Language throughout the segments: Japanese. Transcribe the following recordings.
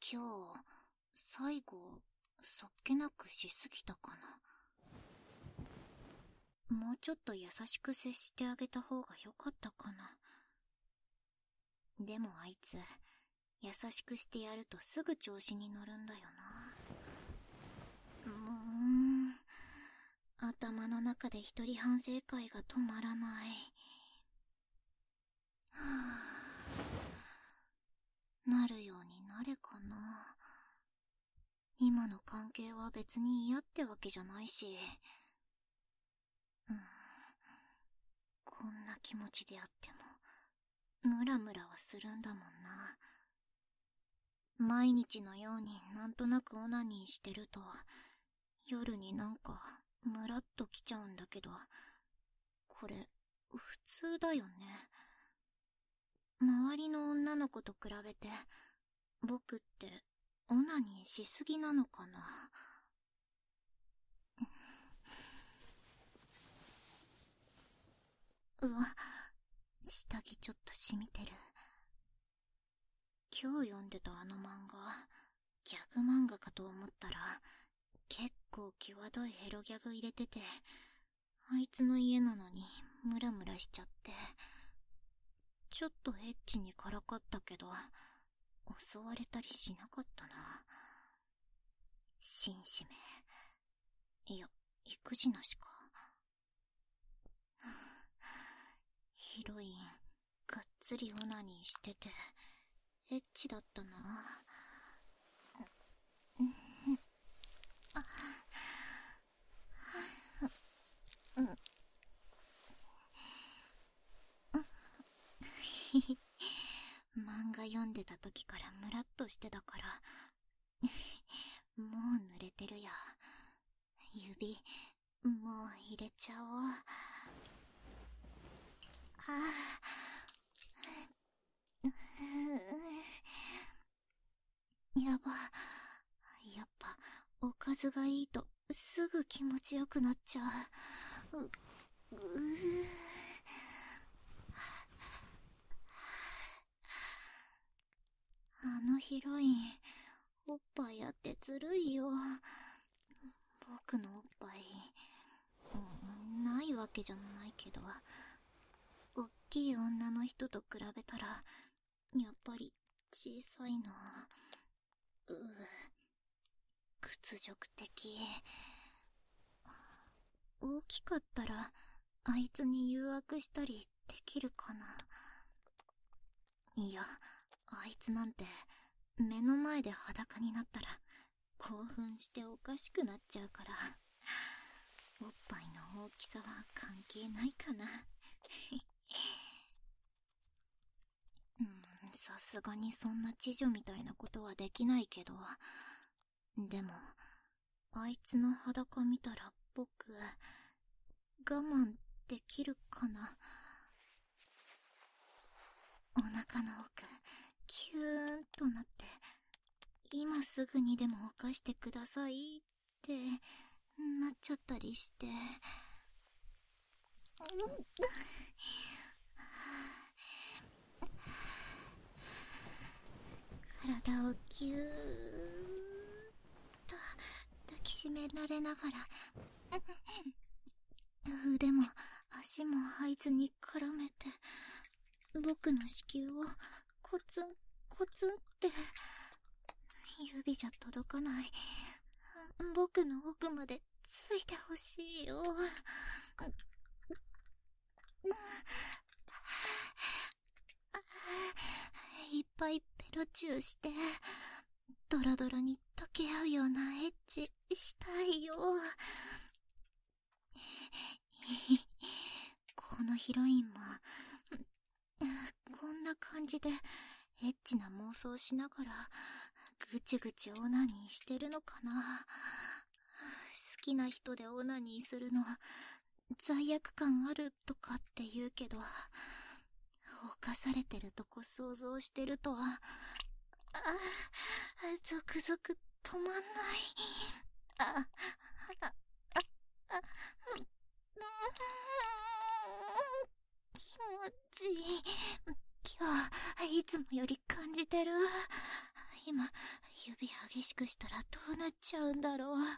今日、最後、そっけなくしすぎたかな。もうちょっと優しく接してあげた方が良かったかな。でもあいつ、優しくしてやるとすぐ調子に乗るんだよな。頭の中で一人反省会が止まらない。はぁ、なるようになれかな。今の関係は別に嫌ってわけじゃないし、こんな気持ちであってもムラムラはするんだもんな。毎日のようになんとなくオナニーしてると夜になんかムラっときちゃうんだけど、これ普通だよね。周りの女の子と比べて僕ってオナニーしすぎなのかな。うわ、下着ちょっと染みてる。今日読んでたあの漫画、ギャグ漫画かと思ったら結構際どいエロギャグ入れてて、あいつの家なのにムラムラしちゃって、ちょっとエッチにからかったけど襲われたりしなかったな。紳士め、いや育児なしか。ヒロインがっつりオナニーしててエッチだったな。漫画読んでた時からムラっとしてたからもう濡れてるや。指もう入れちゃおう。やば、やっぱおかずがいいとすぐ気持ちよくなっちゃう。あのヒロインおっぱいあってずるいよ。僕のおっぱい、ないわけじゃないけど、おっきい女の人と比べたらやっぱり小さいな。屈辱的。大きかったらあいつに誘惑したりできるかな。いや、あいつなんて目の前で裸になったら興奮しておかしくなっちゃうから、おっぱいの大きさは関係ないかな。さすがにそんな知女みたいなことはできないけど、でもあいつの裸見たら僕我慢できるかな。お腹の奥キューンとなって、今すぐにでも犯してくださいってなっちゃったりして、体をぎゅーっと抱きしめられながら、腕も足もあいつに絡めて、僕の子宮をコツンコツンって。指じゃ届かない僕の奥までついてほしいよ。いっぱいペロチューしてドロドロに溶け合うようなエッチしたいよ。このヒロインもこんな感じでエッチな妄想しながらぐちぐちオナニーしてるのかな。好きな人でオナニーするの罪悪感あるとかって言うけど、犯されてるとこ想像してるとゾクゾク止まんない。気持ちいい。今日いつもより感じてる。今指激しくしたらどうなっちゃうんだろう。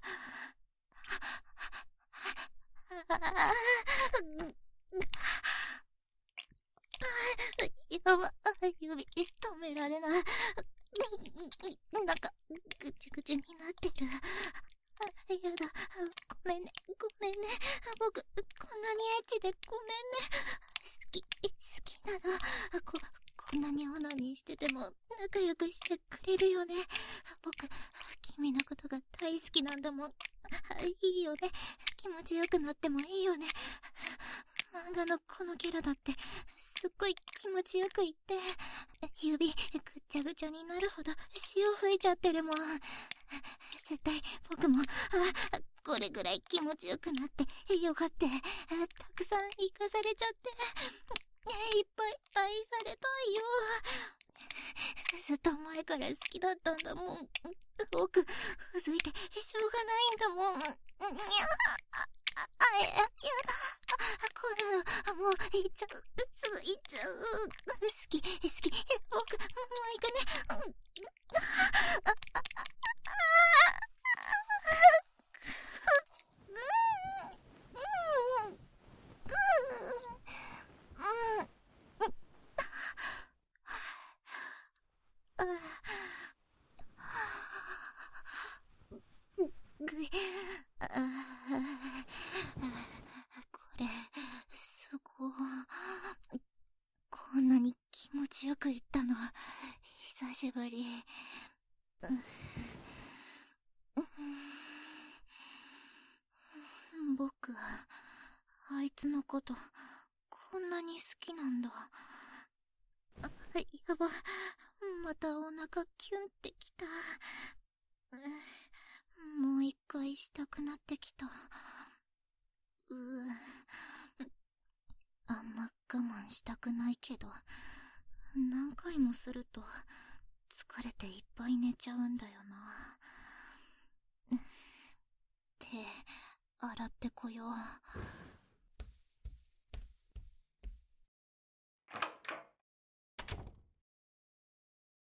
やば、指止められない。なんか、ぐちゅぐちゅになってる。やだ、ごめんね、ごめんね。僕、こんなにエッチでごめんね。好きなの。こんなにオナニーしてても仲良くしてくれるよね。僕、君のことが大好きなんだもん。いいよね。気持ちよくなってもいいよね。漫画のこのキャラだって、すっごい気持ちよく言って、指ぐっちゃぐちゃになるほど潮吹いちゃってるもん。絶対僕も、これぐらい気持ちよくなってよかって、たくさん生かされちゃって、いっぱい愛されたいよ。ずっと前から好きだったんだもん。僕、ふずいてしょうがないんだもん。やだ。こんなの、もういっちゃう。いっちゃう。好き。僕、もう行くね。これ、すごい。こんなに気持ちよく言ったの、久しぶり。僕、あいつのこと、こんなに好きなんだ。やば、またお腹キュンってきた。もう一回したくなってきた。あんま我慢したくないけど、何回もすると疲れていっぱい寝ちゃうんだよな。手洗ってこよう。